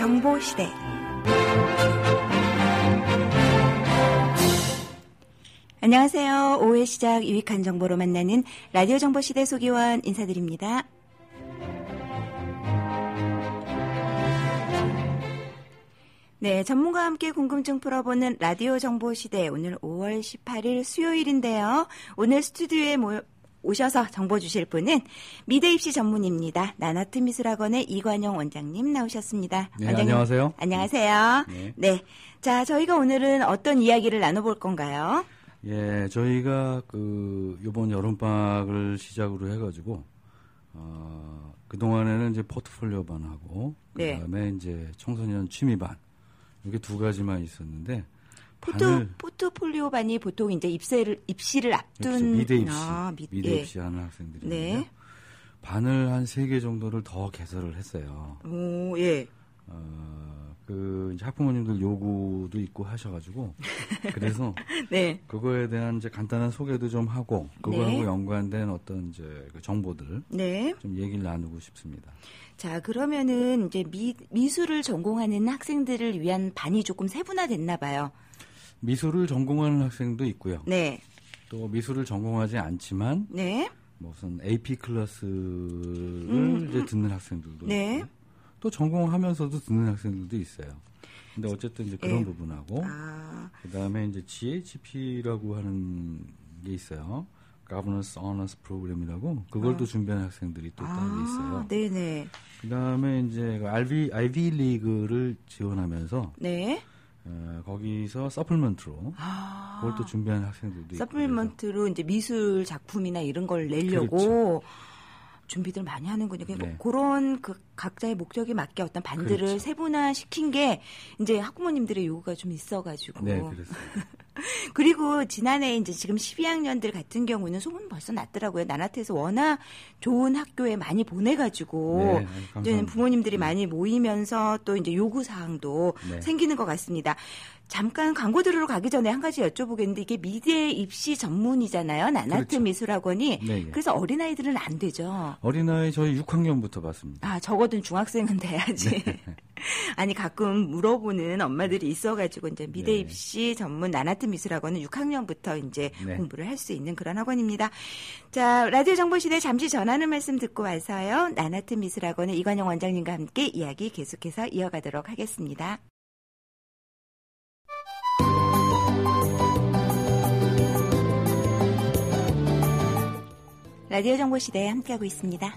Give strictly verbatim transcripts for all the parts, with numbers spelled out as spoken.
정보시대. 안녕하세요. 오후의 시작 유익한 정보로 만나는 라디오 정보시대 소기원 인사드립니다. 네, 전문가와 함께 궁금증 풀어보는 라디오 정보시대. 오늘 오월 십팔일 수요일인데요. 오늘 스튜디오에 모여 오셔서 정보 주실 분은 미대 입시 전문입니다. 나나트 미술학원의 이관영 원장님 나오셨습니다. 네, 원장님, 안녕하세요. 안녕하세요. 네. 네. 자, 저희가 오늘은 어떤 이야기를 나눠볼 건가요? 예, 저희가 그 이번 여름방학을 시작으로 해가지고 어, 그 동안에는 이제 포트폴리오 반하고 네. 그다음에 이제 청소년 취미반 이렇게 두 가지만 있었는데. 포트, 포트폴리오 반이 보통 이제 입세를, 입시를 앞둔. 그렇죠. 미대 입시. 아, 미, 미대 예. 입시 하는 학생들인데요. 네. 반을 한 세 개 정도를 더 개설을 했어요. 오, 예. 어, 그, 이제 학부모님들 요구도 있고 하셔가지고. 그래서. 네. 그거에 대한 이제 간단한 소개도 좀 하고, 그거하고 네. 연관된 어떤 이제 그 정보들. 네. 좀 얘기를 나누고 싶습니다. 자, 그러면은 이제 미, 미술을 전공하는 학생들을 위한 반이 조금 세분화됐나 봐요. 미술을 전공하는 학생도 있고요. 네. 또 미술을 전공하지 않지만 네. 무슨 에이피 클래스를 음. 이제 듣는 학생들도 네. 있고 또 전공하면서도 듣는 학생들도 있어요. 근데 어쨌든 이제 그런 네. 부분하고 아. 그다음에 이제 지에이치피라고 하는 게 있어요. Governance Honors Program이라고 그걸 어. 또 준비하는 학생들이 또 따로 아, 있어요. 네네. 그다음에 이제 아이비 아이비 리그를 지원하면서 네. 어, 거기서 서플먼트로 아. 그걸 또 준비하는 학생들도 있고. 서플먼트로 이제 미술 작품이나 이런 걸 내려고 그렇죠. 준비들 많이 하는군요. 그러니까 네. 그런 그 각자의 목적에 맞게 어떤 반들을 그렇죠. 세분화시킨 게 이제 학부모님들의 요구가 좀 있어가지고. 네, 그랬어요. 그리고 지난해 이제 지금 십이 학년들 같은 경우는 소문 벌써 났더라고요. 나나트에서 워낙 좋은 학교에 많이 보내가지고 네, 이제는 부모님들이 네. 많이 모이면서 또 이제 요구 사항도 네. 생기는 것 같습니다. 잠깐 광고 들으러 가기 전에 한 가지 여쭤보겠는데 이게 미대 입시 전문이잖아요. 나나트 그렇죠. 미술학원이. 네, 네. 그래서 어린아이들은 안 되죠. 어린아이 저희 육 학년부터 봤습니다. 아, 적어도 중학생은 돼야지. 네. 아니, 가끔 물어보는 엄마들이 있어가지고, 이제 미대 네. 입시 전문 나나트 미술학원은 육 학년부터 이제 네. 공부를 할 수 있는 그런 학원입니다. 자, 라디오 정보시대 잠시 전하는 말씀 듣고 와서요. 나나트 미술학원의 이관영 원장님과 함께 이야기 계속해서 이어가도록 하겠습니다. 라디오 정보시대에 함께하고 있습니다.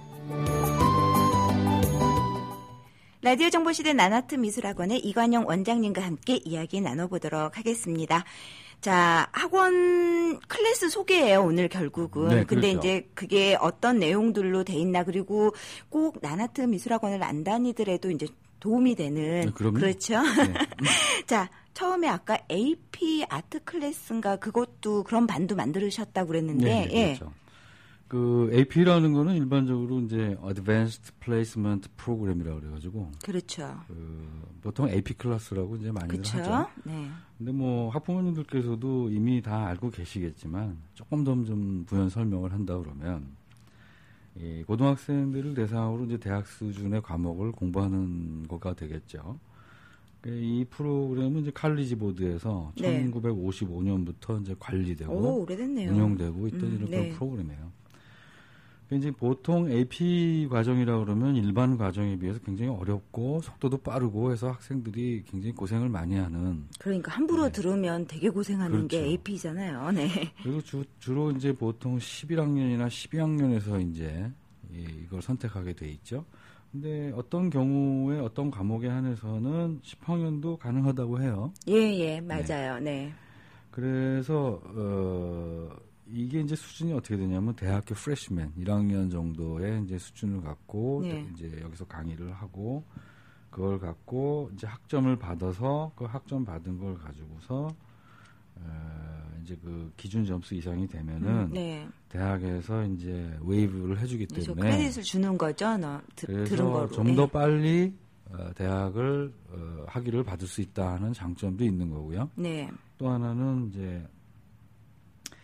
라디오 정보시대 나나트 미술학원의 이관영 원장님과 함께 이야기 나눠보도록 하겠습니다. 자, 학원 클래스 소개예요, 오늘 결국은. 네, 근데 그렇죠. 이제 그게 어떤 내용들로 돼 있나, 그리고 꼭 나나트 미술학원을 안 다니더라도 이제 도움이 되는. 네, 그럼요. 그렇죠. 네. 자, 처음에 아까 에이피 아트 클래스인가 그것도 그런 반도 만들으셨다고 그랬는데. 네, 네, 그렇죠. 예. 그 에이피라는 거는 일반적으로 이제 Advanced Placement Program이라고 그래가지고. 그렇죠. 그 보통 에이피 클래스라고 이제 많이들 그렇죠. 하죠. 네. 근데 뭐 학부모님들께서도 이미 다 알고 계시겠지만 조금 더 좀 부연 설명을 한다 그러면 이 고등학생들을 대상으로 이제 대학 수준의 과목을 공부하는 거가 되겠죠. 이 프로그램은 이제 칼리지 보드에서 네. 천구백오십오 년부터 이제 관리되고 오, 오래됐네요. 운영되고 있던 음, 이런 네. 프로그램이에요. 이제 보통 에이피 과정이라 그러면 일반 과정에 비해서 굉장히 어렵고 속도도 빠르고 해서 학생들이 굉장히 고생을 많이 하는. 그러니까 함부로 네. 들으면 되게 고생하는 그렇죠. 게 에이피잖아요. 네. 그리고 주, 주로 이제 보통 십일 학년이나 십이 학년에서 이제 이, 이걸 선택하게 돼 있죠. 근데 어떤 경우에 어떤 과목에 한해서는 십 학년도 가능하다고 해요. 예, 예, 맞아요. 네. 네. 그래서 어, 이게 이제 수준이 어떻게 되냐면 대학교 프레시맨 일 학년 정도의 이제 수준을 갖고 네. 이제 여기서 강의를 하고 그걸 갖고 이제 학점을 받아서 그 학점 받은 걸 가지고서 어, 이제 그 기준 점수 이상이 되면은 음, 네. 대학에서 이제 웨이브를 해주기 때문에 크레딧을 주는 거죠, 너 드, 들은 거로. 그래서 좀 더 네. 빨리 어, 대학을 어, 학위를 받을 수 있다는 장점도 있는 거고요. 네. 또 하나는 이제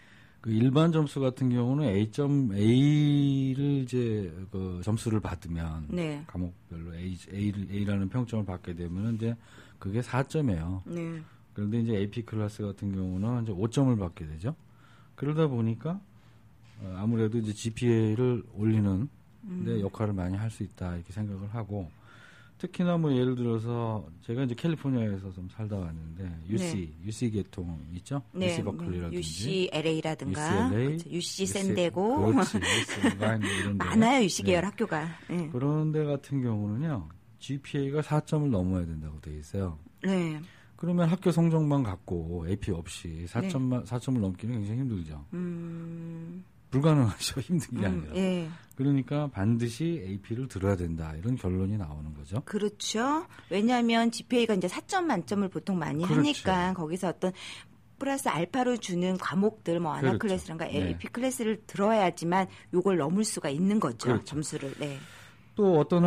그 일반 점수 같은 경우는 A점 A를 이제 그 점수를 받으면 네. 과목별로 A A를 A라는 평점을 받게 되면 이제 그게 사 점이에요. 네. 그런데 이제 에이피 클래스 같은 경우는 이제 오 점을 받게 되죠. 그러다 보니까 아무래도 이제 지피에이를 올리는 데 음. 역할을 많이 할 수 있다 이렇게 생각을 하고, 특히나 뭐 예를 들어서 제가 이제 캘리포니아에서 좀 살다 왔는데 유씨, 네. 유씨 계통 있죠? 네. 유씨 버클리라든지 유씨엘에이라든가 유씨엘에이, 그렇죠. 유씨 샌디에고 그렇지, 유씨 이런 데 많아요, 유씨 계열 네. 학교가. 네. 그런 데 같은 경우는요, 지피에이가 사 점을 넘어야 된다고 돼 있어요. 네. 그러면 학교 성적만 갖고 에이피 없이 사 점만 네. 사 점을 넘기는 굉장히 힘들죠. 음... 불가능하죠. 힘든 게 음, 아니라. 예. 그러니까 반드시 에이피를 들어야 된다. 이런 결론이 나오는 거죠. 그렇죠. 왜냐하면 지피에이가 이제 사 점 만점을 보통 많이 그렇죠. 하니까 거기서 어떤 플러스 알파로 주는 과목들, 뭐 아나 그렇죠. 클래스란가 네. 에이피 클래스를 들어야지만 요걸 넘을 수가 있는 거죠. 그렇죠. 점수를. 네. 또 어떤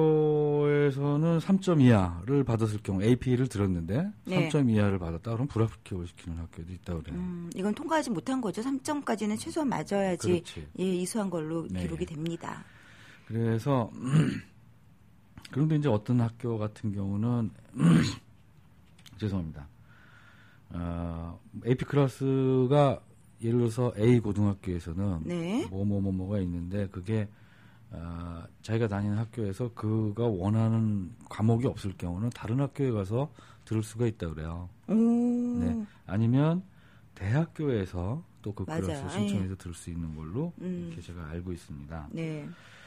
학교에서는 삼 점 이하를 받았을 경우 에이피를 들었는데 네. 삼 점 이하를 받았다 그러면 불합격을 시키는 학교도 있다고 그래요. 음, 이건 통과하지 못한 거죠. 삼 점까지는 최소한 맞아야지 예, 이수한 걸로 네. 기록이 됩니다. 그래서 그런데 이제 어떤 학교 같은 경우는 죄송합니다. 어, 에이피 클래스가 예를 들어서 A 고등학교에서는 네. 뭐뭐뭐뭐가 있는데 그게 어, 자기가 다니는 학교에서 그가 원하는 과목이 없을 경우는 다른 학교에 가서 들을 수가 있다 그래요. 오. 네. 아니면 대학교에서 또 그 클래스 신청해서 들을 수 있는 걸로 음. 이렇게 제가 알고 있습니다. 네.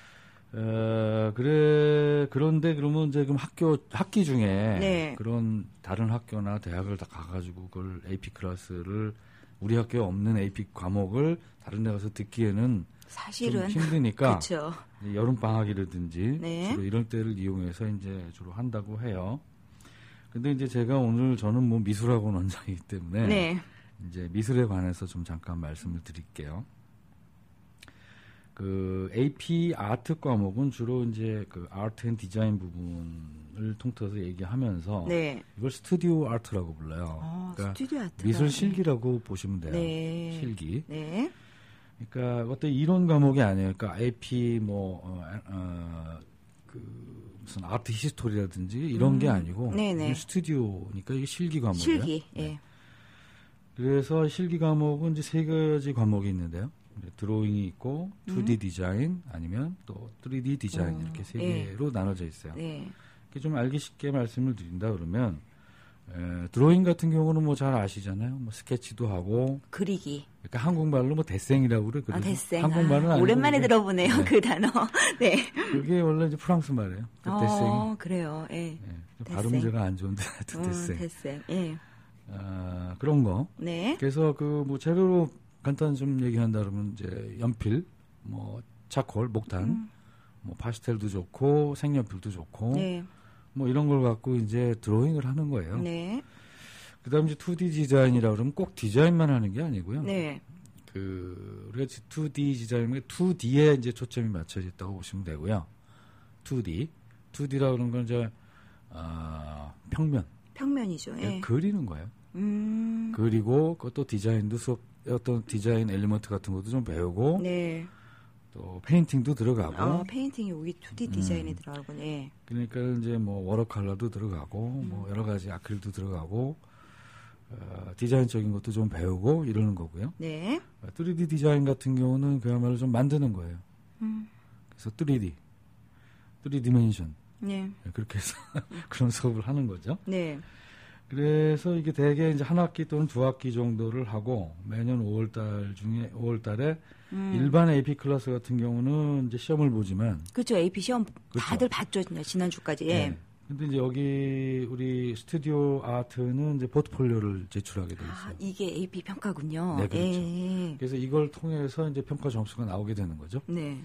어, 그래 그런데 그러면 이제 그럼 학교 학기 중에 네. 그런 다른 학교나 대학을 다 가가지고 그걸 에이피 클래스를 우리 학교에 없는 에이피 과목을 다른 데 가서 듣기에는 사실은 좀 힘드니까 그렇죠. 여름 방학이라든지 네. 주로 이런 때를 이용해서 이제 주로 한다고 해요. 근데 이제 제가 오늘 저는 뭐 미술학원 원장이기 때문에 네. 이제 미술에 관해서 좀 잠깐 말씀을 드릴게요. 그 에이피 아트 과목은 주로 이제 그 아트 앤 디자인 부분을 통틀어서 얘기하면서 네. 이걸 스튜디오 아트라고 불러요. 아, 그러니까 스튜디오 아트 미술 실기라고 네. 보시면 돼요. 네. 실기. 네. 그러니까 어떤 이론 과목이 아니에요. 그러니까 에이피 뭐 어, 어, 그 무슨 아트 히스토리라든지 이런 음. 게 아니고 네네. 스튜디오니까 이게 실기 과목이에요. 실기. 예. 네. 그래서 실기 과목은 이제 세 가지 과목이 있는데요. 드로잉이 있고 투디 음. 디자인 아니면 또 쓰리디 디자인 오. 이렇게 세 개로 네. 나눠져 있어요. 네. 이렇게 좀 알기 쉽게 말씀을 드린다 그러면 에, 드로잉 같은 경우는 뭐 잘 아시잖아요. 뭐 스케치도 하고 그리기. 그러니까 한국말로 뭐 데생이라고 그래. 아, 데생. 한국말은 아, 오랜만에 들어보네요. 네. 그 단어. 네. 그게 원래 이제 프랑스 말이에요. 그 어, 데생이. 그래요. 예. 네. 발음 제가 안 좋은데 하여튼 데생. 어, 데생. 예. 아, 그런 거. 네. 그래서 그 뭐 재료로 간단히 좀 얘기한다 그러면 이제 연필, 뭐 차콜, 목탄, 음. 뭐 파스텔도 좋고 색연필도 좋고. 네. 뭐 이런 걸 갖고 이제 드로잉을 하는 거예요. 네. 그다음 이제 투디 디자인이라 그러면 꼭 디자인만 하는 게 아니고요. 네. 그 우리가 투디 디자인은 투디에 이제 초점이 맞춰져 있다고 보시면 되고요. 투디, 투디라 그러는 건 이제 어, 평면. 평면이죠. 예. 그리는 거예요. 음. 그리고 그것도 디자인도 수업 어떤 디자인 엘리먼트 같은 것도 좀 배우고. 네. 또 페인팅도 들어가고. 어, 페인팅이 여기 투디 디자인에 음. 들어가군요. 예. 그러니까 이제 뭐 워터 컬러도 들어가고 음. 뭐 여러 가지 아크릴도 들어가고 어, 디자인적인 것도 좀 배우고 이러는 거고요. 네. 쓰리디 디자인 같은 경우는 그야말로 좀 만드는 거예요. 음. 그래서 쓰리디, 쓰리 디멘션. 네. 그렇게 해서 그런 수업을 하는 거죠. 네. 그래서 이게 대개 이제 한 학기 또는 두 학기 정도를 하고 매년 오월 달 중에 오월 달에 음. 일반 에이피 클래스 같은 경우는 이제 시험을 보지만 그렇죠. 에이피 시험 그렇죠. 다들 봤죠. 지난주까지. 예. 네. 근데 이제 여기 우리 스튜디오 아트는 이제 포트폴리오를 제출하게 돼 있어요. 아, 이게 에이피 평가군요. 네, 그렇죠. 예. 그래서 이걸 통해서 이제 평가 점수가 나오게 되는 거죠. 네.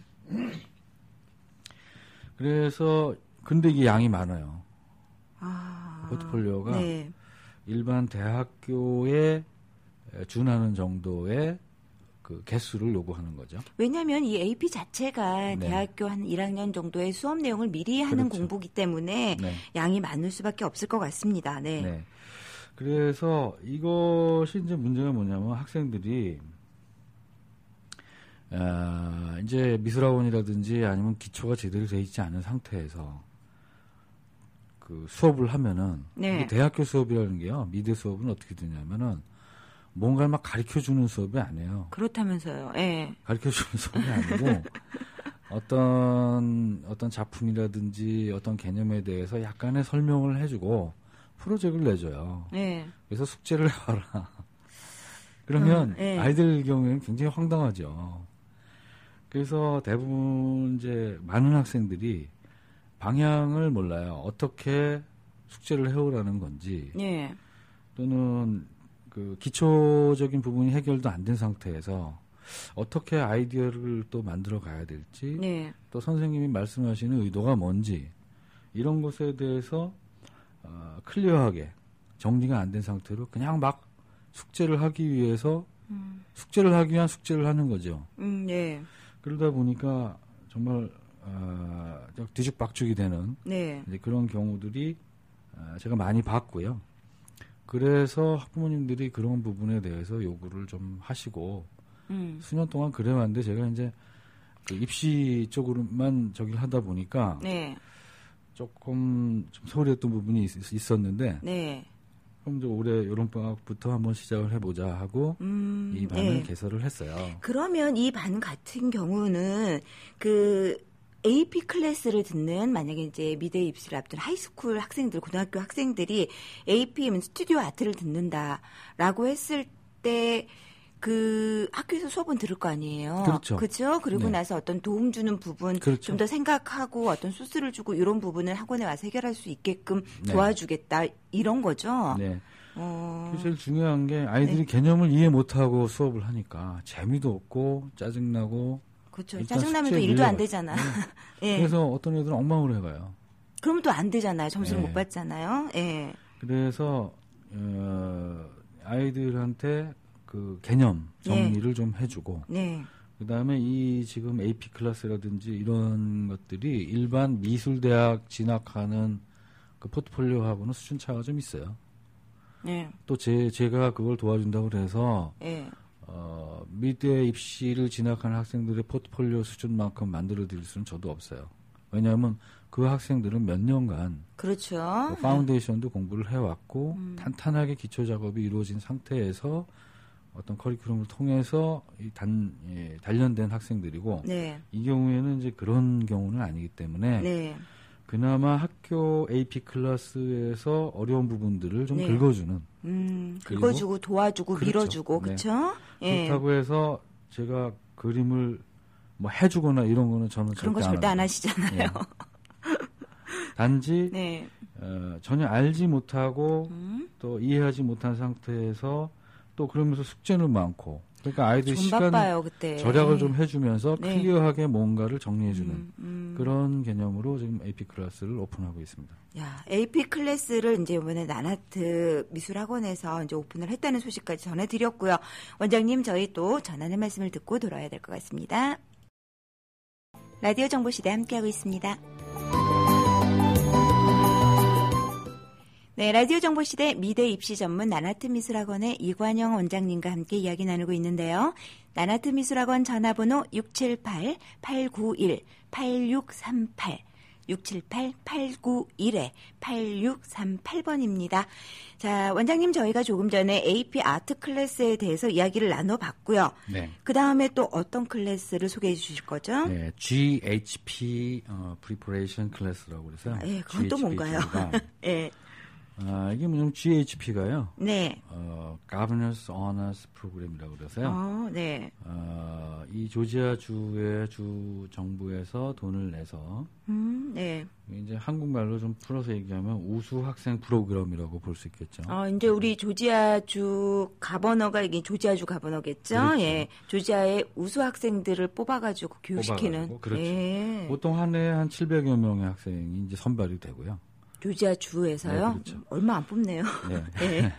그래서 근데 이게 양이 많아요. 아, 포트폴리오가 네. 일반 대학교에 준하는 정도의 그 개수를 요구하는 거죠. 왜냐하면 이 에이피 자체가 네. 대학교 한 일 학년 정도의 수업 내용을 미리 하는 그렇죠. 공부기 때문에 네. 양이 많을 수밖에 없을 것 같습니다. 네. 네. 그래서 이것이 이제 문제가 뭐냐면 학생들이 어, 이제 미술학원이라든지 아니면 기초가 제대로 돼 있지 않은 상태에서 그 수업을 하면은 네. 이게 대학교 수업이라는 게요. 미대 수업은 어떻게 되냐면은 뭔가를 막 가르쳐 주는 수업이 아니에요. 그렇다면서요. 예. 가르쳐 주는 수업이 아니고 어떤 어떤 작품이라든지 어떤 개념에 대해서 약간의 설명을 해주고 프로젝트를 내줘요. 예. 그래서 숙제를 해와라. 그러면 음, 예. 아이들 경우에는 굉장히 황당하죠. 그래서 대부분 이제 많은 학생들이 방향을 몰라요. 어떻게 숙제를 해오라는 건지 예. 또는 그 기초적인 부분이 해결도 안 된 상태에서 어떻게 아이디어를 또 만들어 가야 될지 예. 또 선생님이 말씀하시는 의도가 뭔지 이런 것에 대해서 어, 클리어하게 정리가 안 된 상태로 그냥 막 숙제를 하기 위해서 음. 숙제를 하기 위한 숙제를 하는 거죠. 음, 예. 그러다 보니까 정말 어, 뒤죽박죽이 되는 네. 이제 그런 경우들이 어, 제가 많이 봤고요. 그래서 학부모님들이 그런 부분에 대해서 요구를 좀 하시고 음. 수년 동안 그래왔는데 제가 이제 그 입시 쪽으로만 저기를 하다 보니까 네. 조금 좀 소홀했던 부분이 있, 있었는데 네. 그럼 이제 올해 여름방학부터 한번 시작을 해보자 하고 음, 이 반을 네. 개설을 했어요. 그러면 이 반 같은 경우는 그 에이피 클래스를 듣는 만약에 이제 미대 입시를 앞둔 하이스쿨 학생들, 고등학교 학생들이 에이피 스튜디오 아트를 듣는다라고 했을 때 그 학교에서 수업은 들을 거 아니에요. 그렇죠. 그렇죠. 그리고 네. 나서 어떤 도움 주는 부분, 그렇죠. 좀 더 생각하고 어떤 소스를 주고 이런 부분을 학원에 와서 해결할 수 있게끔 네. 도와주겠다 이런 거죠. 네. 어... 제일 중요한 게 아이들이 네. 개념을 이해 못하고 수업을 하니까 재미도 없고 짜증나고 그렇죠. 일단 짜증나면 또 숙제에 일도 안 밀려가요. 되잖아. 네. 예. 그래서 어떤 애들은 엉망으로 해가요. 그럼 또 안 되잖아요. 점수를 네. 못 받잖아요. 예. 그래서 어, 아이들한테 그 개념 정리를 네. 좀 해주고 네. 그다음에 이 지금 에이피 클래스라든지 이런 것들이 일반 미술대학 진학하는 그 포트폴리오하고는 수준 차가 좀 있어요. 네. 또 제, 제가 그걸 도와준다고 그래서 예. 어, 미대 입시를 진학하는 학생들의 포트폴리오 수준만큼 만들어 드릴 수는 저도 없어요. 왜냐하면 그 학생들은 몇 년간 그렇죠. 그 파운데이션도 공부를 해왔고 음. 탄탄하게 기초 작업이 이루어진 상태에서 어떤 커리큘럼을 통해서 이 단, 예, 단련된 학생들이고 네. 이 경우에는 이제 그런 경우는 아니기 때문에 네. 그나마 학교 에이피 클래스에서 어려운 부분들을 좀 네. 긁어주는 음, 그리고- 긁어주고 도와주고 그렇죠. 밀어주고 네. 그렇죠? 예. 그렇다고 해서 제가 그림을 뭐 해주거나 이런 거는 저는 그런 거 절대 절대 안 합니다. 하시잖아요. 예. 단지 네. 어, 전혀 알지 못하고 음. 또 이해하지 못한 상태에서 또 그러면서 숙제는 많고 그러니까 아이들이 좀 시간 바빠요 그때. 절약을 좀 해주면서 네. 클리어하게 뭔가를 정리해주는 음, 음. 그런 개념으로 지금 에이피 클래스를 오픈하고 있습니다. 야, 에이피 클래스를 이제 이번에 나나트 미술학원에서 이제 오픈을 했다는 소식까지 전해드렸고요. 원장님, 저희 또 전하는 말씀을 듣고 돌아야 될 것 같습니다. 라디오 정보시대 함께하고 있습니다. 네, 라디오 정보시대 미대 입시 전문 나나트 미술학원의 이관영 원장님과 함께 이야기 나누고 있는데요. 나나트 미술학원 전화번호 육칠팔 팔구일 팔육삼팔 육칠팔 팔구일 팔육삼팔 번입니다. 자, 원장님 저희가 조금 전에 에이피 아트 클래스에 대해서 이야기를 나눠봤고요. 네. 그 다음에 또 어떤 클래스를 소개해 주실 거죠? 네, 지에이치피 어, Preparation Class라고 그래서 예, 그건 또 뭔가요? 예. 아, 이게 뭐냐면 지에이치피가요. 네. 어, Governors Honors Program이라고 그래서요. 어, 네. 어, 이 조지아 주의 주 정부에서 돈을 내서 음, 네. 이제 한국말로 좀 풀어서 얘기하면 우수 학생 프로그램이라고 볼 수 있겠죠. 어, 이제 우리 조지아주 가버너가 이게 조지아주 가버너겠죠? 그렇죠. 예. 조지아의 우수 학생들을 뽑아가지고 교육시키는. 뽑아가지고, 그렇죠. 예. 보통 한 해에 한 칠백여 명의 학생이 이제 선발이 되고요. 조지아 주에서요? 네, 그렇죠. 얼마 안 뽑네요. 네. 네.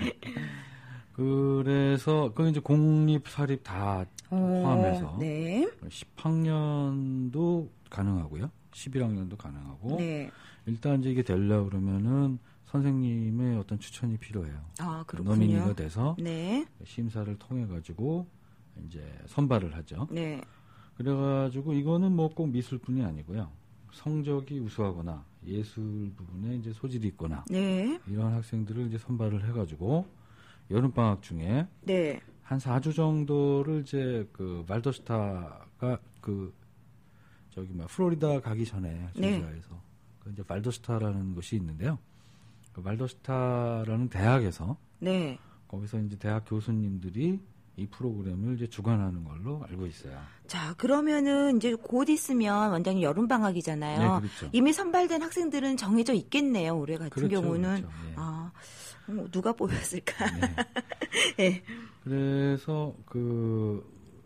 그래서 그 이제 공립 사립 다 포함해서 네. 십 학년도 가능하고요. 십일 학년도 가능하고 네. 일단 이제 이게 되려고 그러면은 선생님의 어떤 추천이 필요해요. 아, 그렇군요. 노미니가 돼서 네. 심사를 통해 가지고 이제 선발을 하죠. 네. 그래가지고 이거는 뭐 꼭 미술뿐이 아니고요. 성적이 우수하거나 예술 부분에 이제 소질이 있거나 네. 이런 학생들을 이제 선발을 해가지고 여름 방학 중에 네. 한 사 주 정도를 이제 그 말더스타가 그 저기 뭐 플로리다 가기 전에 조지아에서 네. 그 이제 말더스타라는 곳이 있는데요. 그 말더스타라는 대학에서 네. 거기서 이제 대학 교수님들이 이 프로그램을 이제 주관하는 걸로 알고 있어요. 자, 그러면은 이제 곧 있으면 원장님 여름 방학이잖아요. 네, 그렇죠. 이미 선발된 학생들은 정해져 있겠네요. 올해 같은 그렇죠, 경우는 그렇죠. 네. 아, 어, 누가 뽑혔을까? 네. 네. 그래서 그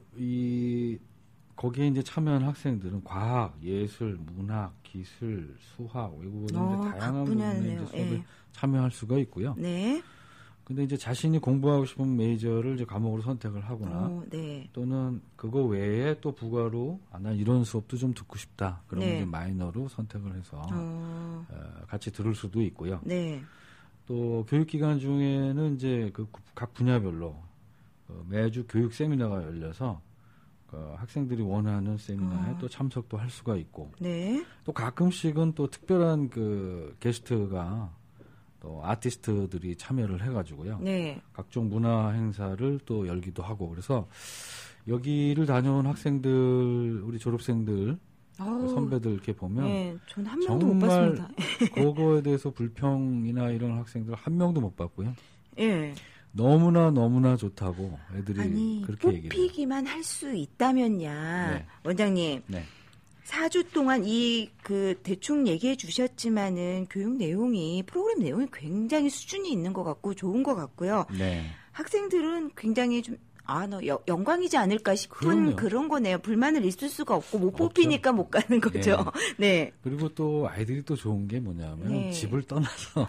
이 거기에 이제 참여한 학생들은 과학, 예술, 문학, 기술, 수학, 외국어 등 어, 다양한 부분에 이제 수업에 네. 참여할 수가 있고요. 네. 근데 이제 자신이 공부하고 싶은 메이저를 이제 과목으로 선택을 하거나 오, 네. 또는 그거 외에 또 부가로 아, 난 이런 수업도 좀 듣고 싶다. 그러면 네. 이제 마이너로 선택을 해서 어. 어, 같이 들을 수도 있고요. 네. 또 교육기간 중에는 이제 그 각 분야별로 어, 매주 교육 세미나가 열려서 그 학생들이 원하는 세미나에 어. 또 참석도 할 수가 있고 네. 또 가끔씩은 또 특별한 그 게스트가 또 아티스트들이 참여를 해가지고요. 네. 각종 문화 행사를 또 열기도 하고 그래서 여기를 다녀온 학생들 우리 졸업생들 그 선배들 이렇게 보면 네, 전 한 명도 못 봤습니다. 그거에 대해서 불평이나 이런 학생들 한 명도 못 봤고요. 예. 너무나 너무나 좋다고 애들이 아니, 그렇게 얘기해요. 뽑히기만 할 수 있다면야 네. 원장님. 네. 사 주 동안 이 그 대충 얘기해 주셨지만은 교육 내용이 프로그램 내용이 굉장히 수준이 있는 것 같고 좋은 것 같고요. 네. 학생들은 굉장히 좀 아, 너 영광이지 않을까 싶은 그럼요. 그런 거네요. 불만을 있을 수가 없고 못 뽑히니까 못 가는 거죠. 네. 네. 그리고 또 아이들이 또 좋은 게 뭐냐면 네. 집을 떠나서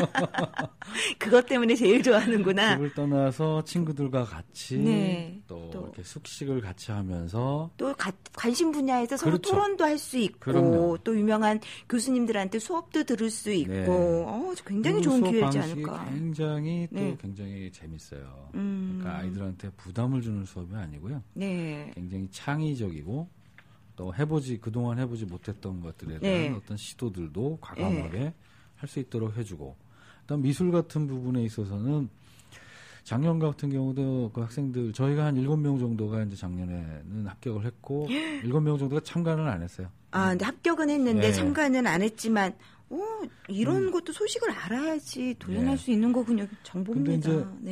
그것 때문에 제일 좋아하는구나. 집을 떠나서 친구들과 같이 네. 또, 또 이렇게 숙식을 같이 하면서 또 가, 관심 분야에서 서로 그렇죠. 토론도 할 수 있고 그럼요. 또 유명한 교수님들한테 수업도 들을 수 있고 네. 어, 굉장히 좋은 기회이지 않을까. 굉장히 또 네. 굉장히 재밌어요. 음. 그러니까 아이들한테 부담을 주는 수업이 아니고요. 네. 굉장히 창의적이고 또 해보지 그동안 해보지 못했던 것들에 대한 네. 어떤 시도들도 과감하게 네. 할 수 있도록 해주고, 일단 미술 같은 부분에 있어서는 작년 같은 경우도 그 학생들 저희가 한 일곱 명 정도가 이제 작년에는 합격을 했고 일곱 명 정도가 참가는 안 했어요. 아, 근데 합격은 했는데 네. 참가는 안 했지만, 오, 이런 음. 것도 소식을 알아야지 도전할 네. 수 있는 거군요. 정보입니다. 근데 이제 네.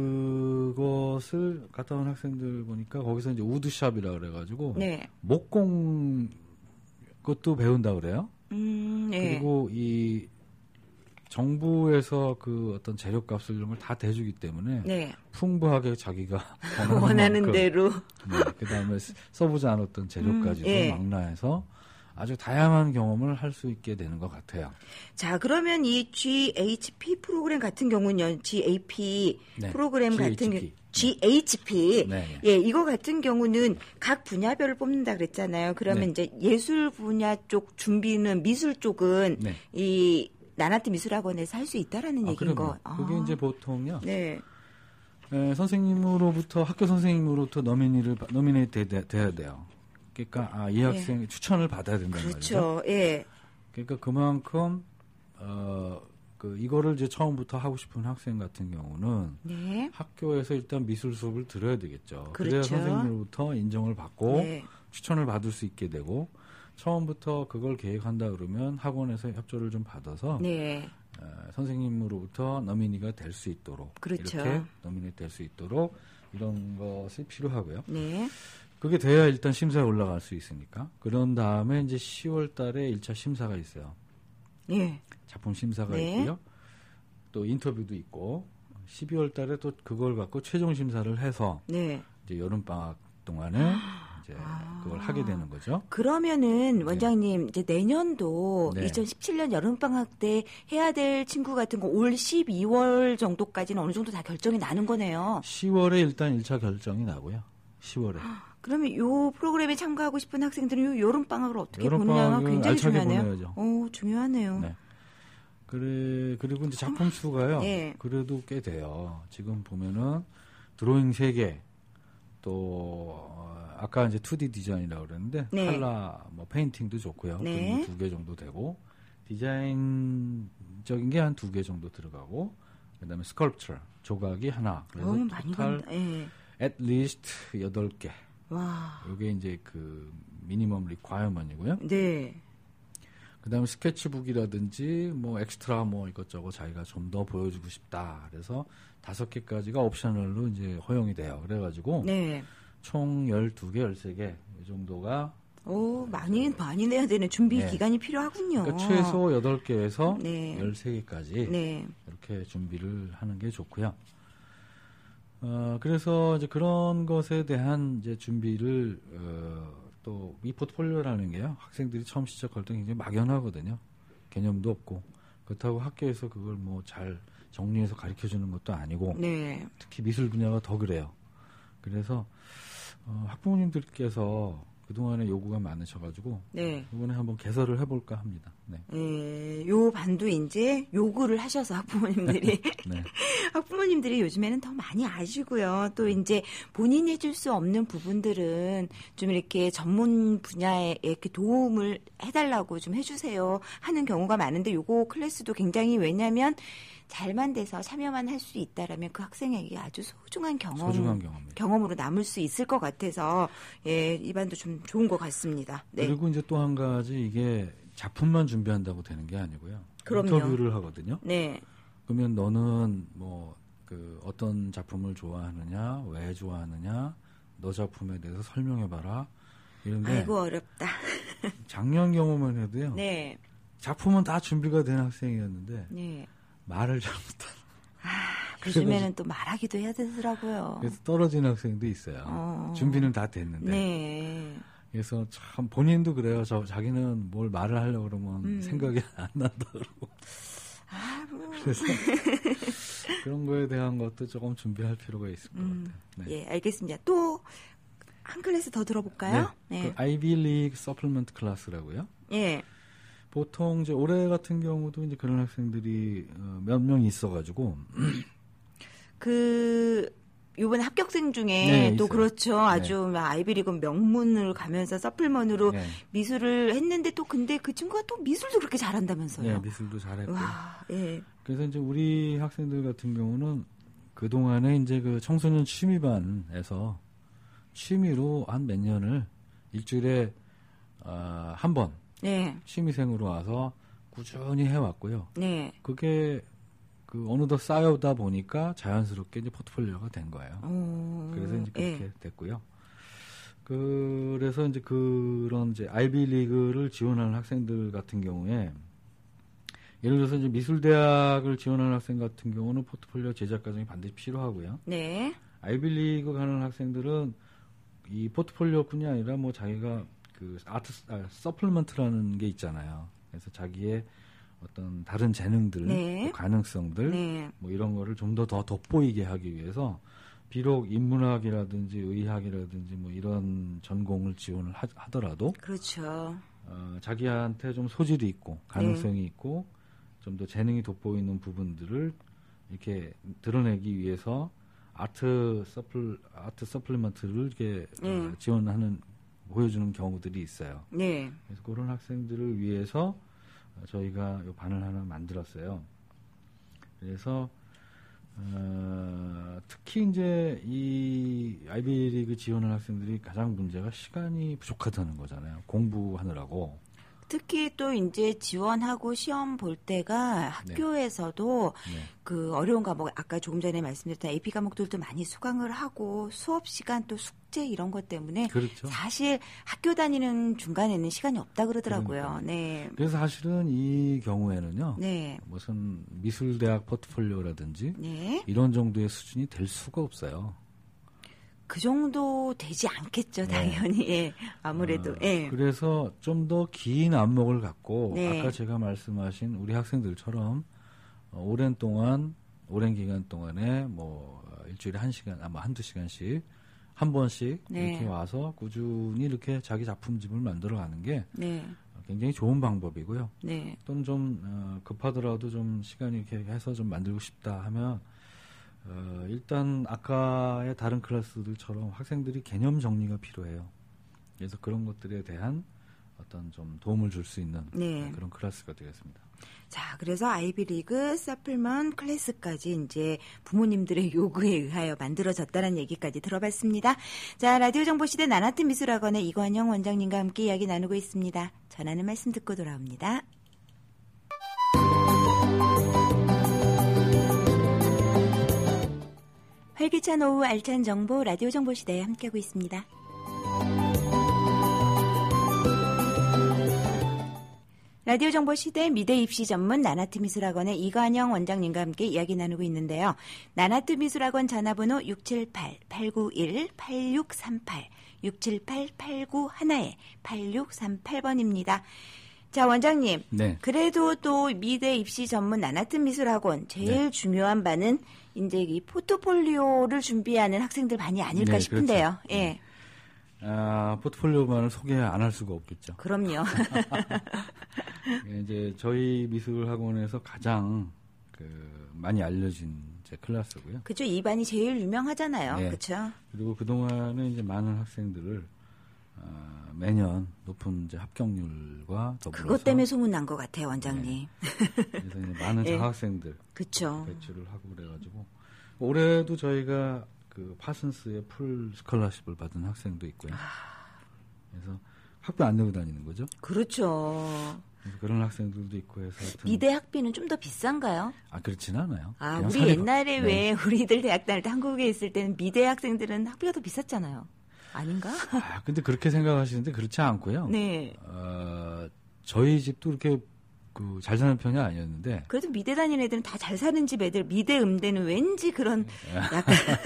그것을 갔다 온 학생들 보니까 거기서 이제 우드샵이라 그래가지고 네. 목공 것도 배운다 그래요. 음, 네. 그리고 이 정부에서 그 어떤 재료값을 이런 걸 다 대주기 때문에 네. 풍부하게 자기가 원하는 만큼, 대로 네, 그다음에 써보지 않았던 재료까지도 음, 예. 망라해서 아주 다양한 경험을 할 수 있게 되는 것 같아요. 자, 그러면 이 지에이치피 프로그램 같은 경우는 지에이피 네, 프로그램 지에이치피. 같은 경우 지에이치피 네. 예, 이거 같은 경우는 각 분야별을 뽑는다 그랬잖아요. 그러면 네. 이제 예술 분야 쪽 준비는 미술 쪽은 네. 이 나나트 미술학원에서 할 수 있다라는 아, 얘기인 그럼요. 거. 아. 그게 이제 보통요. 네. 에, 선생님으로부터 학교 선생님으로부터 노미니를 노미네이트 돼야 돼요. 그러니까 아, 이 학생 예. 추천을 받아야 된다는 그렇죠. 말이죠. 예. 그러니까 그만큼 어, 그 이거를 이제 처음부터 하고 싶은 학생 같은 경우는 네. 학교에서 일단 미술 수업을 들어야 되겠죠. 그렇죠. 그래야 선생님으로부터 인정을 받고 네. 추천을 받을 수 있게 되고 처음부터 그걸 계획한다 그러면 학원에서 협조를 좀 받아서 네. 어, 선생님으로부터 너미니가 될 수 있도록 그렇죠. 이렇게 너미니 될 수 있도록 이런 것이 필요하고요. 네. 그게 돼야 일단 심사에 올라갈 수 있으니까. 그런 다음에 이제 시월 달에 일 차 심사가 있어요. 네. 작품 심사가 네. 있고요. 또 인터뷰도 있고 십이월 달에 또 그걸 갖고 최종 심사를 해서 네. 이제 여름 방학 동안에 이제 아. 그걸 하게 되는 거죠. 그러면은 원장님 네. 이제 내년도 네. 이천십칠 년 여름 방학 때 해야 될 친구 같은 거 올 십이월 정도까지는 어느 정도 다 결정이 나는 거네요. 시월에 일단 일 차 결정이 나고요. 시월에. 그러면 요 프로그램에 참가하고 싶은 학생들은 요 여름 방학을 어떻게 여름 보느냐가 굉장히 알차게 중요하네요. 보내야죠. 오, 중요하네요. 네. 그래 그리고 이제 작품 수가요. 네. 그래도 꽤 돼요. 지금 보면은 드로잉 세 개, 또 어, 아까 이제 투디 디자인이라고 그랬는데 네. 칼라 뭐 페인팅도 좋고요. 네. 두 개 정도 되고 디자인적인 게 한 두 개 정도 들어가고 그다음에 스컬프처 조각이 하나. 그래서 어, 많이 토탈 간다. 예. at least 여덟 개. 와. 이게 이제 그 미니멈 리콰이어먼이고요. 네. 그다음에 스케치북이라든지 뭐 엑스트라 뭐 이것저것 자기가 좀 더 보여주고 싶다. 그래서 다섯 개까지가 옵셔널로 이제 허용이 돼요. 그래가지고 네. 총 열두 개, 열세 개 이 정도가 오, 많이 많이 내야 되는 준비 네. 기간이 필요하군요. 그러니까 최소 여덟 개에서 네. 열세 개까지 네. 이렇게 준비를 하는 게 좋고요. 어, 그래서 이제 그런 것에 대한 이제 준비를 어, 또 이 포트폴리오라는 게요. 학생들이 처음 시작할 때 굉장히 막연하거든요. 개념도 없고 그렇다고 학교에서 그걸 뭐 잘 정리해서 가르쳐 주는 것도 아니고 네. 특히 미술 분야가 더 그래요. 그래서 어, 학부모님들께서 그동안에 요구가 많으셔가지고 네. 이번에 한번 개설을 해볼까 합니다. 네. 예, 요 반도 이제 요구를 하셔서 학부모님들이 네. 학부모님들이 요즘에는 더 많이 아시고요. 또 이제 본인이 해줄 수 없는 부분들은 좀 이렇게 전문 분야에 이렇게 도움을 해달라고 좀 해주세요 하는 경우가 많은데 요거 클래스도 굉장히 왜냐하면 잘만 돼서 참여만 할 수 있다라면 그 학생에게 아주 소중한 경험, 소중한 경험입니다. 경험으로 남을 수 있을 것 같아서 예, 이 반도 좀 좋은 것 같습니다. 네. 그리고 이제 또 한 가지 이게 작품만 준비한다고 되는 게 아니고요. 그럼요. 인터뷰를 하거든요. 네. 그러면 너는 뭐 그 어떤 작품을 좋아하느냐, 왜 좋아하느냐, 너 작품에 대해서 설명해봐라. 이런 게 아이고 어렵다. 작년 경험만 해도요. 네. 작품은 다 준비가 된 학생이었는데 네. 말을 잘 못하는. 아, 요즘에는 또 말하기도 해야 되더라고요. 그래서 떨어진 학생도 있어요. 어. 준비는 다 됐는데. 네. 그래서 참 본인도 그래요. 저 자기는 뭘 말을 하려고 그러면 음. 생각이 안 난다 그러고. 아, 뭐. 그래서 그런 거에 대한 것도 조금 준비할 필요가 있을 것 음. 같아요. 네. 예, 알겠습니다. 또 한 클래스 더 들어볼까요? 네. 그 아이비 리그 서플먼트 클래스라고요. 예. 보통 이제 올해 같은 경우도 이제 그런 학생들이 어, 몇 명 있어가지고 그 요번에 합격생 중에 네, 또 있어요. 그렇죠. 아주 막 아이비리그 명문을 가면서 서플먼으로 네. 미술을 했는데 또 근데 그 친구가 또 미술도 그렇게 잘한다면서요. 네, 미술도 잘했고. 와, 예. 그래서 이제 우리 학생들 같은 경우는 그 동안에 이제 그 청소년 취미반에서 취미로 한 몇 년을 일주일에 어, 한 번 네. 취미생으로 와서 꾸준히 해왔고요. 네. 그게 그 어느덧 쌓여다 보니까 자연스럽게 이제 포트폴리오가 된 거예요. 오, 그래서 이제 그렇게 예. 됐고요. 그래서 이제 그런 이제 아이비 리그를 지원하는 학생들 같은 경우에 예를 들어서 이제 미술대학을 지원하는 학생 같은 경우는 포트폴리오 제작 과정이 반드시 필요하고요. 네. 아이비 리그 가는 학생들은 이 포트폴리오뿐이 아니라 뭐 자기가 그 아트 아, 서플먼트라는 게 있잖아요. 그래서 자기의 어떤 다른 재능들, 네. 또 가능성들, 네. 뭐 이런 거를 좀 더 더 돋보이게 하기 위해서 비록 인문학이라든지 의학이라든지 뭐 이런 전공을 지원을 하, 하더라도 그렇죠. 어, 자기한테 좀 소질이 있고 가능성이 네. 있고 좀 더 재능이 돋보이는 부분들을 이렇게 드러내기 위해서 아트 서플 아트 서플리먼트를 이렇게 네. 어, 지원하는 보여주는 경우들이 있어요. 네. 그래서 그런 학생들을 위해서 저희가 이 반을 하나 만들었어요. 그래서 어, 특히 이제 이 아이비리그 지원하는 학생들이 가장 문제가 시간이 부족하다는 거잖아요. 공부하느라고. 특히 또 이제 지원하고 시험 볼 때가 학교에서도 네. 그 어려운 과목 아까 조금 전에 말씀드렸던 에이피 과목들도 많이 수강을 하고 수업 시간 또 숙제 이런 것 때문에 그렇죠. 사실 학교 다니는 중간에는 시간이 없다 그러더라고요. 그러니까요. 네. 그래서 사실은 이 경우에는요. 네. 무슨 미술대학 포트폴리오라든지 네. 이런 정도의 수준이 될 수가 없어요. 그 정도 되지 않겠죠, 네. 당연히. 예. 아무래도. 어, 예. 그래서 좀 더 긴 안목을 갖고 네. 아까 제가 말씀하신 우리 학생들처럼 어, 오랜 동안 오랜 기간 동안에 뭐 일주일에 한 시간 아마 한두 시간씩 한 번씩 네. 이렇게 와서 꾸준히 이렇게 자기 작품집을 만들어 가는 게 네. 굉장히 좋은 방법이고요. 네. 또는 좀 어, 급하더라도 좀 시간이 이렇게 해서 좀 만들고 싶다 하면 어, 일단 아까의 다른 클래스들처럼 학생들이 개념 정리가 필요해요. 그래서 그런 것들에 대한 어떤 좀 도움을 줄 수 있는 네. 그런 클래스가 되겠습니다. 자, 그래서 아이비리그, 서플먼 클래스까지 이제 부모님들의 요구에 의하여 만들어졌다는 얘기까지 들어봤습니다. 자, 라디오 정보시대 나나트 미술학원의 이관영 원장님과 함께 이야기 나누고 있습니다. 전하는 말씀 듣고 돌아옵니다. 활기찬 오후 알찬 정보 라디오 정보시대에 함께하고 있습니다. 라디오 정보시대 미대 입시 전문 나나트 미술학원의 이관영 원장님과 함께 이야기 나누고 있는데요. 나나트 미술학원 전화번호 육칠팔 팔구일 팔육삼팔 육칠팔 팔구일 팔육삼팔 번입니다. 자, 원장님. 네. 그래도 또 미대 입시 전문 나나트 미술학원 제일 네. 중요한 바는 이제 이 포트폴리오를 준비하는 학생들 많이 아닐까 네, 싶은데요. 그렇죠. 예. 네. 아, 포트폴리오만을 소개 안 할 수가 없겠죠. 그럼요. 이제 저희 미술학원에서 가장 그 많이 알려진 제 클래스고요. 그죠. 이 반이 제일 유명하잖아요. 네. 그렇죠. 그리고 그 동안에 이제 많은 학생들을 어, 매년 높은 이제 합격률과 더불어서 그것 때문에 소문 난 것 같아요, 원장님. 네. 그래서 이제 많은 네. 장학생들 그쵸. 배출을 하고 그래가지고 올해도 저희가 그 파슨스의 풀 스콜라십을 받은 학생도 있고요. 그래서 학비 안 내고 다니는 거죠. 그렇죠. 그래서 그런 학생들도 있고 해서 하여튼 미대 학비는 좀 더 비싼가요? 아 그렇지는 않아요. 아 우리 옛날에 네. 왜 우리들 대학 다닐 때 한국에 있을 때는 미대 학생들은 학비가 더 비쌌잖아요. 아닌가? 아 근데 그렇게 생각하시는데 그렇지 않고요. 네. 어, 저희 집도 그렇게 그 잘 사는 편이 아니었는데. 그래도 미대 다니는 애들은 다 잘 사는 집 애들, 미대 음대는 왠지 그런 약간.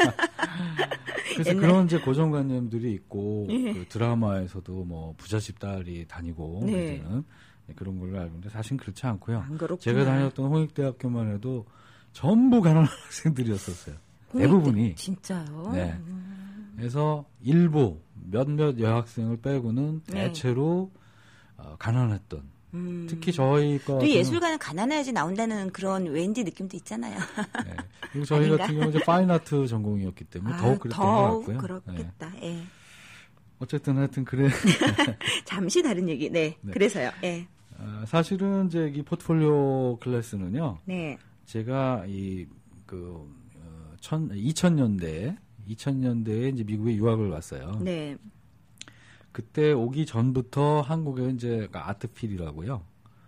그래서 옛날... 그런 이제 고정관념들이 있고, 네. 그 드라마에서도 뭐 부잣집 딸이 다니고, 네. 그때는 그런 걸로 알고 있는데 사실 그렇지 않고요. 안 그렇구나. 제가 다녔던 홍익대학교만 해도 전부 가난한 학생들이었었어요. 홍익대... 대부분이. 진짜요? 네. 음... 그래서 일부 몇몇 여학생을 빼고는 네. 대체로 어, 가난했던. 음. 특히 저희 거 또 예술가는 가난해야지 나온다는 그런 왠지 느낌도 있잖아요. 네. 그리고 저희 아닌가? 같은 경우는 이제 파인아트 전공이었기 때문에 아, 더욱 그랬던 더욱 것 같고요. 그렇겠다. 네. 예. 어쨌든 하여튼 그래. 잠시 다른 얘기. 네. 네. 그래서요. 예. 아, 사실은 이제 이 포트폴리오 클래스는요. 네. 제가 이그 어, 이천 년대에 이천 년대에 이제 미국에 유학을 왔어요. 네. 그때 오기 전부터 한국에 이제 아트필이라고요.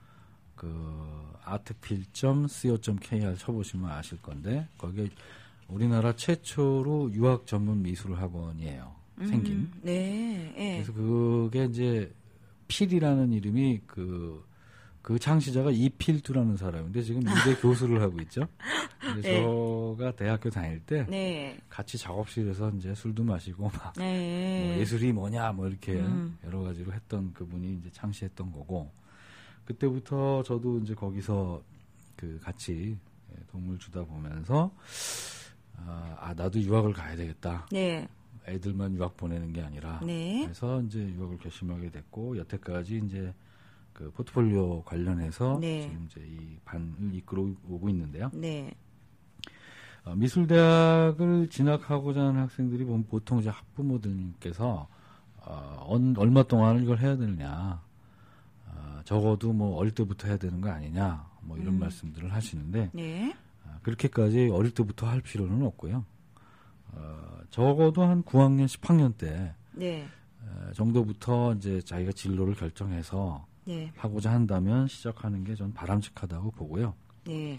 그 아트필 닷 씨오 닷 케이알 쳐보시면 아실 건데 거기에 우리나라 최초로 유학 전문 미술 학원이에요. 생긴. 음, 네. 네. 그래서 그게 이제 필이라는 이름이 그, 그 창시자가 이필두라는 사람인데 지금 미대 교수를 하고 있죠. 그래서 네. 저가 대학교 다닐 때 네. 같이 작업실에서 이제 술도 마시고 막 네. 뭐 예술이 뭐냐 뭐 이렇게 음. 여러 가지로 했던 그분이 이제 창시했던 거고 그때부터 저도 이제 거기서 그 같이 도움을 주다 보면서 아, 아 나도 유학을 가야 되겠다. 네. 애들만 유학 보내는 게 아니라 네. 그래서 이제 유학을 결심하게 됐고 여태까지 이제 그 포트폴리오 관련해서 네. 지금 이제 이 반을 이끌어 오고 있는데요. 네. 어, 미술대학을 진학하고자 하는 학생들이 보면 보통 이제 학부모들께서 어, 언, 얼마 동안 이걸 해야 되느냐, 어, 적어도 뭐 어릴 때부터 해야 되는 거 아니냐, 뭐 이런 음. 말씀들을 하시는데 네. 어, 그렇게까지 어릴 때부터 할 필요는 없고요. 어, 적어도 한 구 학년, 십 학년 때 네. 어, 정도부터 이제 자기가 진로를 결정해서 네. 하고자 한다면 시작하는 게 전 바람직하다고 보고요. 네.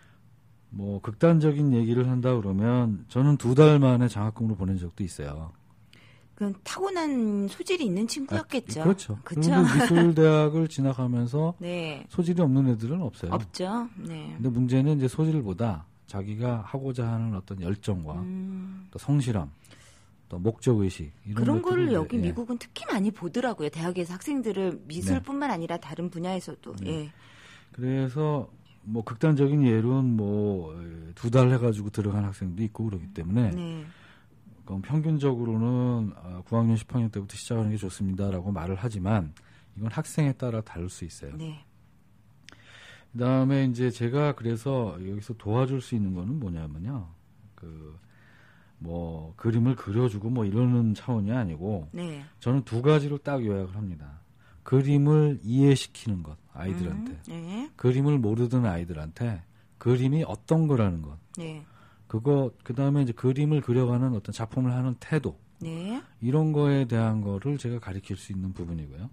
뭐 극단적인 얘기를 한다 그러면 저는 두 달 만에 장학금으로 보낸 적도 있어요. 그럼 타고난 소질이 있는 친구였겠죠. 아, 그렇죠. 그렇죠. 그런데 미술대학을 진학하면서 네. 소질이 없는 애들은 없어요. 없죠. 네. 근데 문제는 이제 소질보다 자기가 하고자 하는 어떤 열정과 음. 또 성실함, 또 목적 의식 이런 그런 거를 것들을 여기 예. 미국은 특히 많이 보더라고요. 대학에서 학생들을 미술뿐만 네. 아니라 다른 분야에서도. 네. 예. 그래서 뭐 극단적인 예로는 뭐 두 달 해가지고 들어간 학생도 있고 그러기 때문에 네. 그럼 평균적으로는 구 학년, 십 학년 때부터 시작하는 게 좋습니다라고 말을 하지만 이건 학생에 따라 다를 수 있어요. 네. 그다음에 이제 제가 그래서 여기서 도와줄 수 있는 거는 뭐냐면요. 그 뭐 그림을 그려주고 뭐 이러는 차원이 아니고 네. 저는 두 가지로 딱 요약을 합니다. 그림을 이해시키는 것 아이들한테 음, 네. 그림을 모르던 아이들한테 그림이 어떤 거라는 것 네. 그거 그 다음에 이제 그림을 그려가는 어떤 작품을 하는 태도 네. 이런 거에 대한 거를 제가 가르칠 수 있는 부분이고요.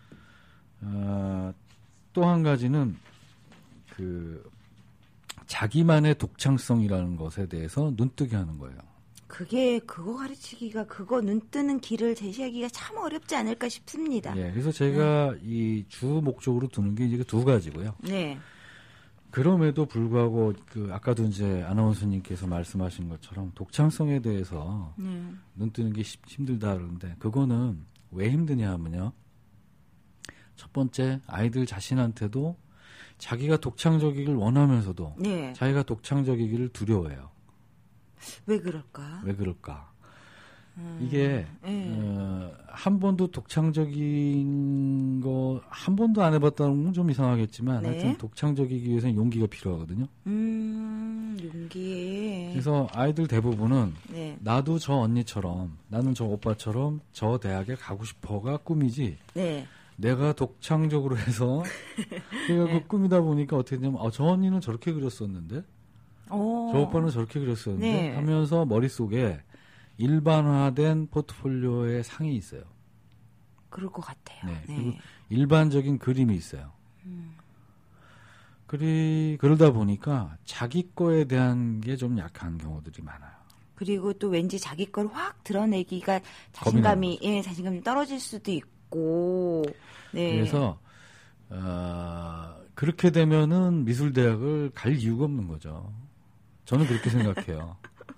어, 또 한 가지는 그 자기만의 독창성이라는 것에 대해서 눈뜨게 하는 거예요. 그게 그거 가르치기가 그거 눈 뜨는 길을 제시하기가 참 어렵지 않을까 싶습니다. 예, 그래서 제가 네. 이 주 목적으로 두는 게 이제 두 가지고요. 네. 그럼에도 불구하고 그 아까도 이제 아나운서님께서 말씀하신 것처럼 독창성에 대해서 네. 눈 뜨는 게 힘들다 그러는데 그거는 왜 힘드냐 하면요. 첫 번째 아이들 자신한테도 자기가 독창적이길 원하면서도 네. 자기가 독창적이기를 두려워해요. 왜 그럴까? 왜 그럴까? 음, 이게 네. 어, 한 번도 독창적인 거 한 번도 안 해봤다는 건 좀 이상하겠지만 네. 하여튼 독창적이기 위해서는 용기가 필요하거든요. 음, 용기. 그래서 아이들 대부분은 네. 나도 저 언니처럼 나는 저 오빠처럼 저 대학에 가고 싶어가 꿈이지. 네. 내가 독창적으로 해서 내가 네. 그 꿈이다 보니까 어떻게 되냐면 아, 저 언니는 저렇게 그렸었는데 오. 저 오빠는 저렇게 그렸었는데 네. 하면서 머릿속에 일반화된 포트폴리오의 상이 있어요. 그럴 것 같아요. 네. 네. 그리고 일반적인 그림이 있어요. 음. 그리, 그러다 보니까 자기 거에 대한 게 좀 약한 경우들이 많아요. 그리고 또 왠지 자기 걸 확 드러내기가 자신감이, 예, 자신감이 떨어질 수도 있고. 네. 그래서, 어, 그렇게 되면은 미술대학을 갈 이유가 없는 거죠. 저는 그렇게 생각해요.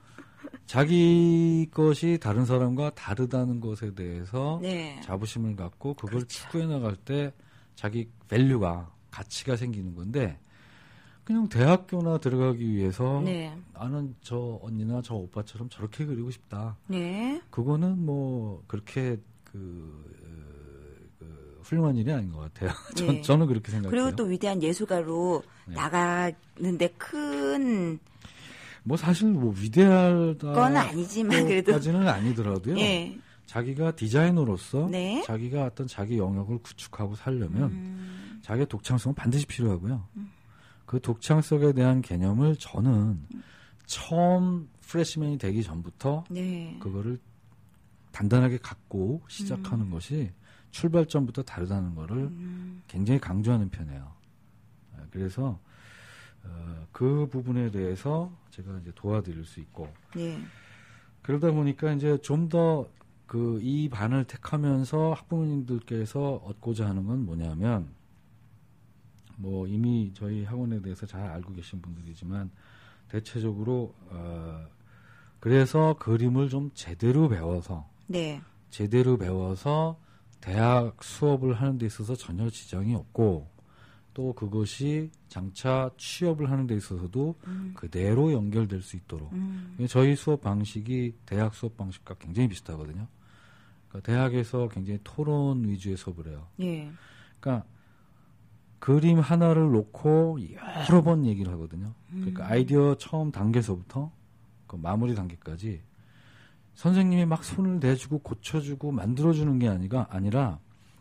자기 것이 다른 사람과 다르다는 것에 대해서 네. 자부심을 갖고 그걸 그렇죠. 추구해 나갈 때 자기 밸류가 가치가 생기는 건데 그냥 대학교나 들어가기 위해서 네. 나는 저 언니나 저 오빠처럼 저렇게 그리고 싶다. 네. 그거는 뭐 그렇게 그, 그 훌륭한 일이 아닌 것 같아요. 전, 네. 저는 그렇게 생각해요. 그리고 또 위대한 예술가로 네. 나가는데 큰 뭐 사실 뭐 위대하다 건 아니지만 그래도 까지는 아니더라도요. 네. 자기가 디자이너로서 네. 자기가 어떤 자기 영역을 구축하고 살려면 음. 자기의 독창성은 반드시 필요하고요. 음. 그 독창성에 대한 개념을 저는 음. 처음 프레시맨이 되기 전부터 네. 그거를 단단하게 갖고 시작하는 음. 것이 출발점부터 다르다는 거를 음. 굉장히 강조하는 편이에요. 그래서 어, 그 부분에 대해서 제가 이제 도와드릴 수 있고 네. 그러다 보니까 이제 좀 더 그 이 반을 택하면서 학부모님들께서 얻고자 하는 건 뭐냐면 뭐 이미 저희 학원에 대해서 잘 알고 계신 분들이지만 대체적으로 어, 그래서 그림을 좀 제대로 배워서 네. 제대로 배워서 대학 수업을 하는 데 있어서 전혀 지장이 없고 또 그것이 장차 취업을 하는 데 있어서도 음. 그대로 연결될 수 있도록 음. 저희 수업 방식이 대학 수업 방식과 굉장히 비슷하거든요. 그러니까 대학에서 굉장히 토론 위주의 수업을 해요. 예. 그러니까 그림 하나를 놓고 여러 번 얘기를 하거든요. 그러니까 음. 아이디어 처음 단계에서부터 그 마무리 단계까지 선생님이 막 손을 대주고 고쳐주고 만들어주는 게 아니가 아니라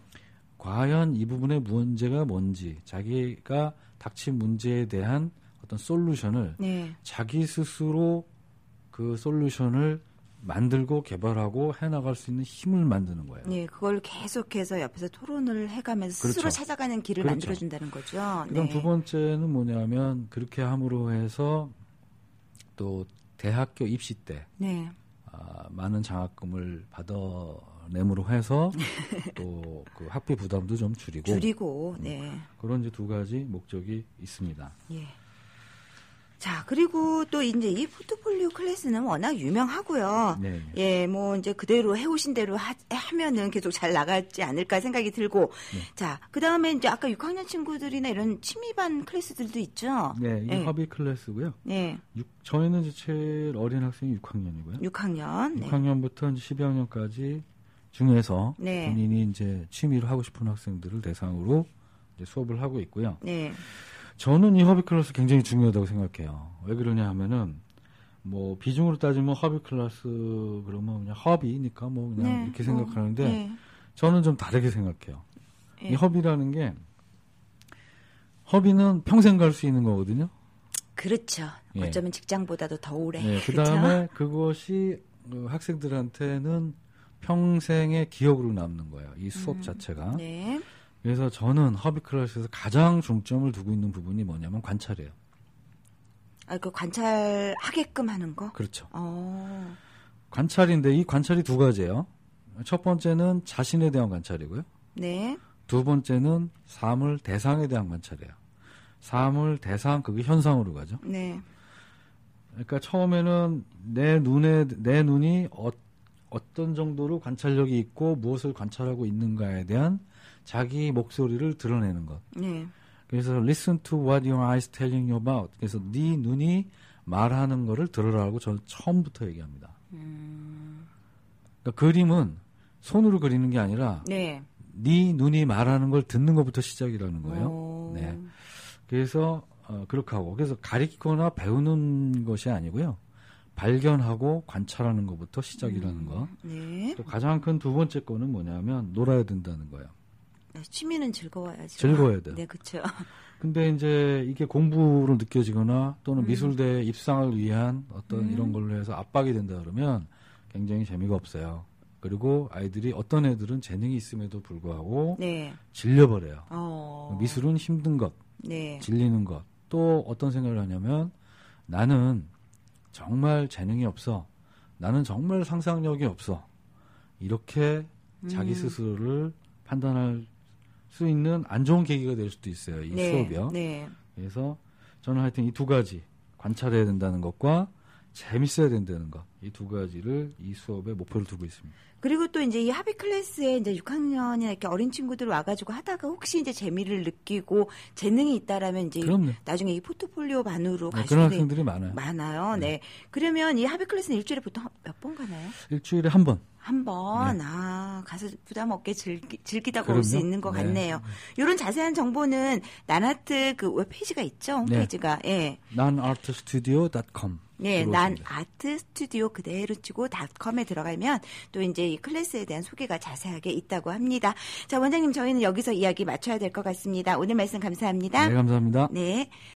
과연 이 부분의 문제가 뭔지 자기가 닥친 문제에 대한 어떤 솔루션을 네. 자기 스스로 그 솔루션을 만들고 개발하고 해나갈 수 있는 힘을 만드는 거예요. 네, 그걸 계속해서 옆에서 토론을 해가면서 그렇죠. 스스로 찾아가는 길을 그렇죠. 만들어준다는 거죠. 그럼 네. 두 번째는 뭐냐면 그렇게 함으로 해서 또 대학교 입시 때 네. 아, 많은 장학금을 받아내므로 해서 또 그 학비 부담도 좀 줄이고 줄이고 음, 네. 그런 이제 두 가지 목적이 있습니다. 예. 자, 그리고 또 이제 이 포트폴리오 클래스는 워낙 유명하고요. 네. 예, 뭐 이제 그대로 해오신 대로 하, 하면은 계속 잘 나가지 않을까 생각이 들고. 네. 자, 그 다음에 이제 아까 육 학년 친구들이나 이런 취미반 클래스들도 있죠. 네, 이게 예. 허비 클래스고요. 네. 육, 저희는 이제 제일 어린 학생이 육 학년이고요. 육 학년. 육 학년부터 이제 십이 학년까지 중에서 네. 본인이 이제 취미로 하고 싶은 학생들을 대상으로 이제 수업을 하고 있고요. 네. 저는 이 허비 클래스 굉장히 중요하다고 생각해요. 왜 그러냐 하면은 뭐 비중으로 따지면 허비 클래스 그러면 그냥 허비니까 뭐 그냥 네. 이렇게 생각하는데 어, 네. 저는 좀 다르게 생각해요. 네. 이 허비라는 게 허비는 평생 갈 수 있는 거거든요. 그렇죠. 예. 어쩌면 직장보다도 더 오래. 네, 그 그렇죠? 다음에 그것이 그 학생들한테는 평생의 기억으로 남는 거예요. 이 수업 음, 자체가. 네. 그래서 저는 허비 클래스에서 가장 중점을 두고 있는 부분이 뭐냐면 관찰이에요. 아, 그 관찰하게끔 하는 거? 그렇죠. 어. 관찰인데 이 관찰이 두 가지예요. 첫 번째는 자신에 대한 관찰이고요. 네. 두 번째는 사물 대상에 대한 관찰이에요. 사물 대상 그게 현상으로 가죠. 네. 그러니까 처음에는 내 눈에 내 눈이 어, 어떤 정도로 관찰력이 있고 무엇을 관찰하고 있는가에 대한 자기 목소리를 드러내는 것. 네. 그래서 listen to what your eyes telling you about. 그래서 네 눈이 말하는 거를 들으라고 저는 처음부터 얘기합니다. 음. 그러니까 그림은 손으로 그리는 게 아니라 네. 네 눈이 말하는 걸 듣는 것부터 시작이라는 거예요. 오. 네. 그래서 어, 그렇게 하고 그래서 가리키거나 배우는 것이 아니고요. 발견하고 관찰하는 것부터 시작이라는 음. 거. 네. 또 가장 큰 두 번째 거는 뭐냐면 놀아야 된다는 거예요. 취미는 즐거워야죠. 즐거워야 돼요. 네, 그렇죠. 근데 이제 이게 공부로 느껴지거나 또는 음. 미술대 입상을 위한 어떤 음. 이런 걸로 해서 압박이 된다 그러면 굉장히 재미가 없어요. 그리고 아이들이 어떤 애들은 재능이 있음에도 불구하고 네. 질려버려요. 어. 미술은 힘든 것, 네. 질리는 것. 또 어떤 생각을 하냐면 나는 정말 재능이 없어. 나는 정말 상상력이 없어. 이렇게 자기 음. 스스로를 판단할 수 있는 안 좋은 계기가 될 수도 있어요. 이 네. 수업이요. 네. 그래서 저는 하여튼 이 두 가지 관찰해야 된다는 것과 재밌어야 된다는 것. 이 두 가지를 이 수업에 목표를 두고 있습니다. 그리고 또 이제 이 합의 클래스에 이제 육 학년이나 이렇게 어린 친구들 와가지고 하다가 혹시 이제 재미를 느끼고 재능이 있다라면 이제 그럼요. 나중에 이 포트폴리오 반으로 네, 갈 그런 수도 학생들이 많아요. 많아요. 네. 네. 그러면 이 합의 클래스는 일주일에 보통 몇 번 가나요? 일주일에 한 번. 한 번, 네. 아, 가서 부담 없게 즐기, 즐기다가 그럼요. 올 수 있는 것 네. 같네요. 이런 자세한 정보는 나나트 그 웹페이지가 있죠? 홈페이지가. 예. 난 아트 스튜디오 닷 컴. 네, 난 아트 스튜디오 그대로 치고 닷컴에 들어가면 또 이제 이 클래스에 대한 소개가 자세하게 있다고 합니다. 자, 원장님 저희는 여기서 이야기 마쳐야 될 것 같습니다. 오늘 말씀 감사합니다. 네, 감사합니다. 네.